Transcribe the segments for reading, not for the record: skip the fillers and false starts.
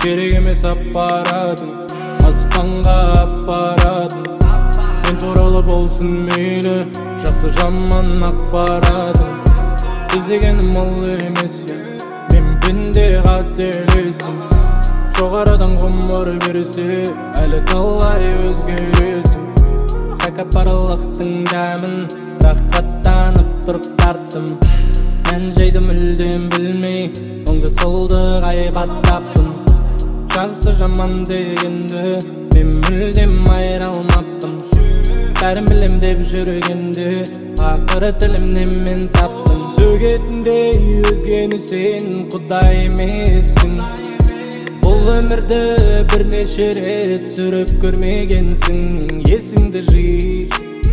керек емес аппаратың, аспанға аппаратың. Мен туралы болсын мейлі, жақсы жаман ақпаратың. Іздегенім ол емес, мен пенде қателесім. Жоғарыдан ғұмыр берсе, әлі талай өзгересің. Тәкаппарлықтың дәмін рахаттанып тұрып тарттым. Мен жайды мүлдем білмей, оңды солды ғайбаттаппын. Жақсы жаман дегенді мен мүлдем айыра алмаппын. Бәрін білем деп жүргенде ақыры тілімнен мен таптым. Сөгетіндей өзгені сен құдай емессің. Бұл өмірді бірнеше рет сүріп көрмегенсің. Есіңді жи,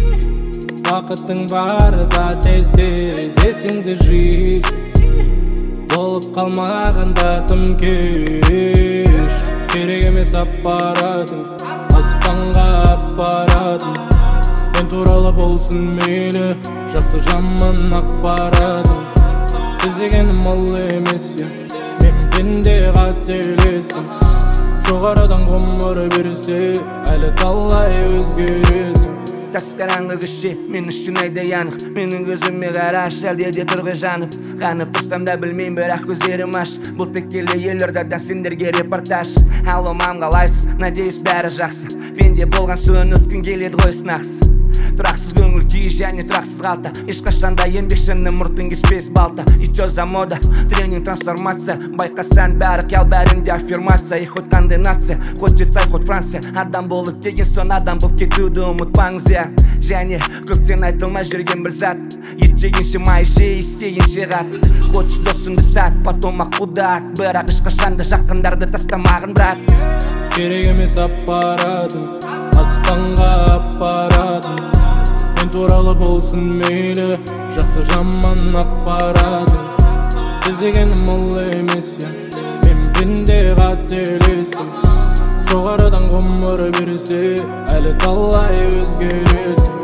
уақытың барда тез-тез есіңді жи. Болып қалмағанда тым кеш. Керек емес аппаратың, аспанға аппаратың. Мен туралы болсын мейлі, жақсы жаман ақпаратың. Іздегенім ол емес, мен пенде қателестім. Жоғарыдан ғұмыр берсе, әлі талай өзгересің. Тас қараңғы кіші, мен үшін айдай анық. Менің көзіме қараш, әлде тұрғы жанып. Қанып тұрсам да білмейм, бірақ көздерім аш. Бұл текелі елордадан сендерге репортаж. Алло, мам, қалайсыз? Надеюсь, бәрі жақсы. Пенде болған соң өткін келеді ғой сынақсыз. Тұрақсыз көңіл күй және тұрақсыз қалта. Ешқашанда еңбекшінің мұртын кеспес балта. Ичо за мода, тренинг, трансформация. Байқасан бәрі қиял, бәрінде аффирмация. И хоть қандай нация, хоть Швейцария, хоть Франция. Адам болып келген соң адам болып кетуді ұмытпаңыз, я. Және көптен айтылмай жүрген бір зат. Ет жегенше май жей, искегенше қат. Хочешь досыңды сат, потом ақуда ат. Бірақ ешқашанда жақындарды тастамағын, брат. Керек емес аппаратың, аспанға аппаратың. Мен туралы болсын мейлі, жақсы жаман ақпаратың. Іздегенім ол емес, мен пенде қателестім. Жоғарыдан ғұмыр берсе, әлі талай өзгересің.